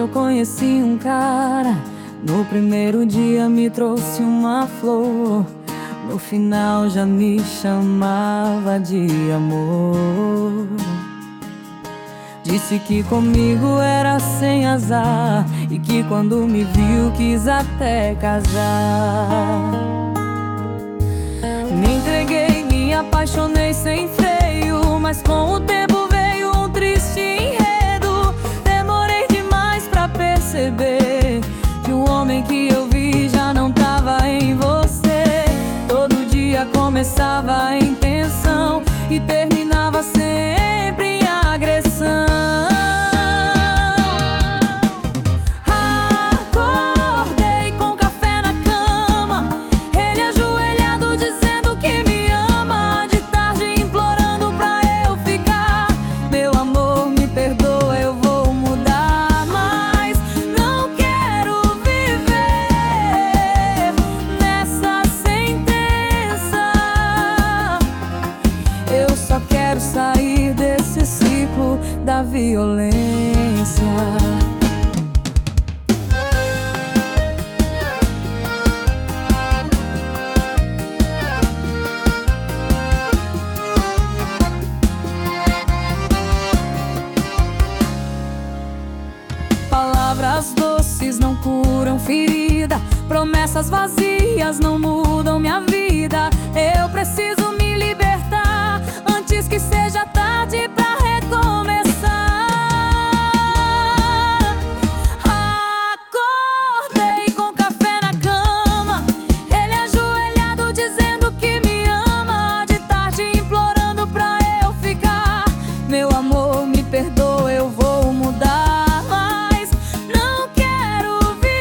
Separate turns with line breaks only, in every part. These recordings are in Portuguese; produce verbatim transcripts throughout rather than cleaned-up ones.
eu conheci um cara. No primeiro dia me trouxe uma flor, no final já me chamava de amor. Disse que comigo era sem azar e que quando me viu quis até casar. Me entreguei, me apaixonei sem freio, mas com o tempo veio um triste enredo. Demorei demais pra perceber que o homem que eu vi já não tava em você. Todo dia começava a intenção e terminava sempre em agressão. Acordei com café na cama, ele ajoelhado dizendo que me ama, de tarde implorando pra eu ficar. Meu amor, me perdoa, eu vou mudar, mas não quero viver nessa sentença. Eu só quero sair desse ciclo da violência. Palavras doces não curam ferida, promessas vazias não mudam minha vida. Eu preciso me libertar antes que seja tarde pra recomeçar. Acordei com café na cama, ele ajoelhado dizendo que me ama, de tarde implorando pra eu ficar. Meu amor, me perdoa, eu vou mudar, mas não quero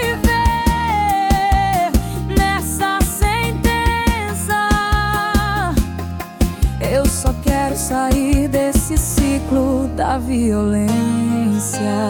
viver nessa sentença. Eu só quero sair desse ciclo da violência.